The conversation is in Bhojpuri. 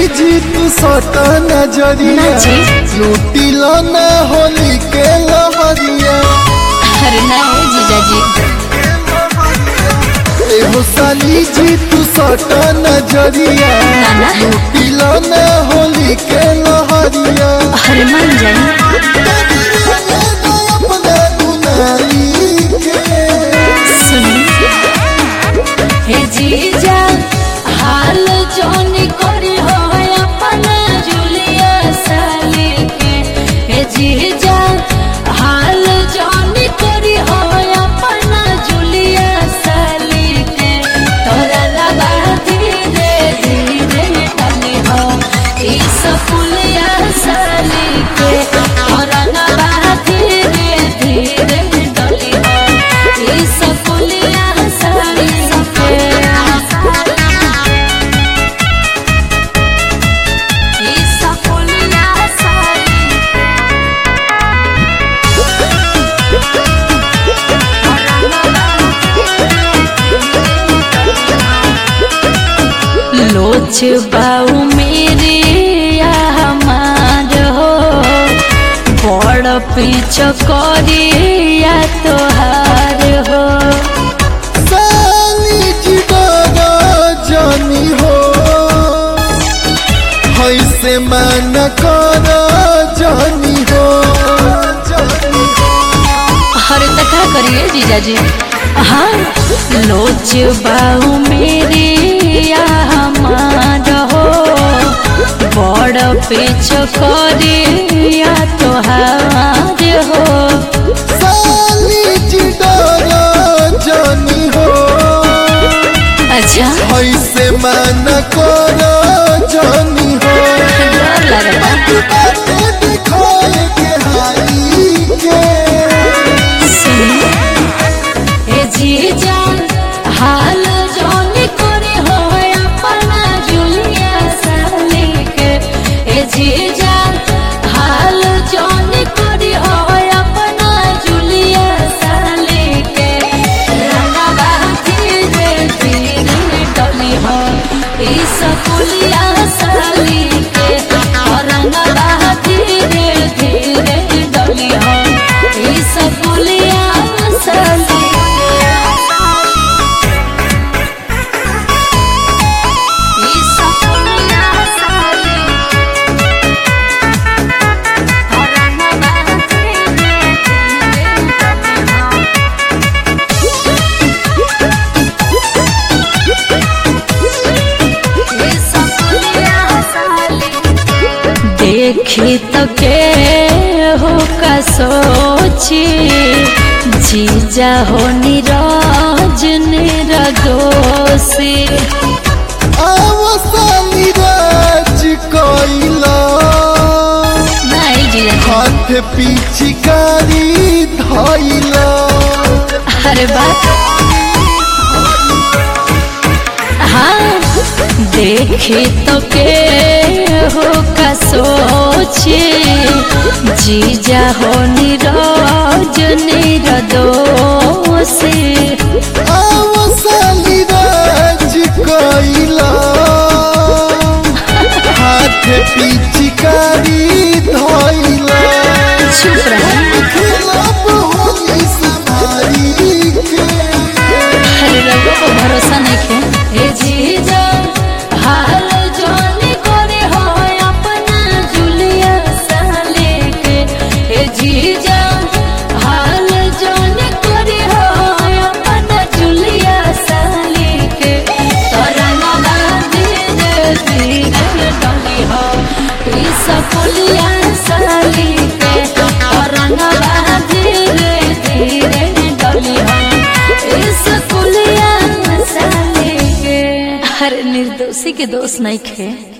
जी तू सटा नजरिया लूटी लो ना होली के लहरिया। अरे ना जीजा जी। एहो साली जी तू सटा नजरिया लूटी लो ना होली के लहरिया। अरे मान जाए हे जीजा हाल जोन करी हो अपना जुलिया साली के। हे जीजा हाल जोन करी हो अपना जुलिया साली के। तोरा लगा धीरे धीरे डाली हो इस पुलिया साली के। तोरा लगा धीरे धीरे डाली हो इस पुलिया साली के। लोच बाऊ मेरे या हमार हो बड़ पीछ करिया तोहार हो। साली जी बड़ा जानी हो ऐसे मन कर जानी हो। अरे तो क्या करिए जीजा जी। हाँ लोच बाऊ मेरे या हमार हो बड़ पीछ करिया तोहार हो। साली जी बड़ा जानी हो अच्छा ऐसे मन कर जानी हो। डर लग रहा दिखाए के हाई के जीजा हाल जोन करे हो अपना जुलिया साली के। ए जीजा हाल जोन करे हो अपना जुलिया साली के। रंगवा धीरे धीरे डली हो इस पुलिया साली के। रंगवा धीरे धीरे डली हो इस पुलिया साली। देखी तो के हो का सोची जीजा हो निराज निरदोषी। साली राज कोइला नहीं जीजा हाथ पिचकारी धइला। अरे बात हाँ देखी तो के हो का सोचे जीजा हो निराज निरदोषी। साली राज कोइला हाथ पिचकारी धइला। चुप रहा खिलाफ होली संभारी के। अरे रघु को भरोसा नहीं खे। हे जीजा हाल जोन करे हो अपना जुलिया साली के। हे जीजा हाल जोन करे हो अपना जुलिया साली के। तरंगवा धीरे धीरे डली हो इस पुलिया साली के। तरंगवा धीरे धीरे डली हो इस पुलिया साली के। हर निर्दोषी के दोष नहीं खे।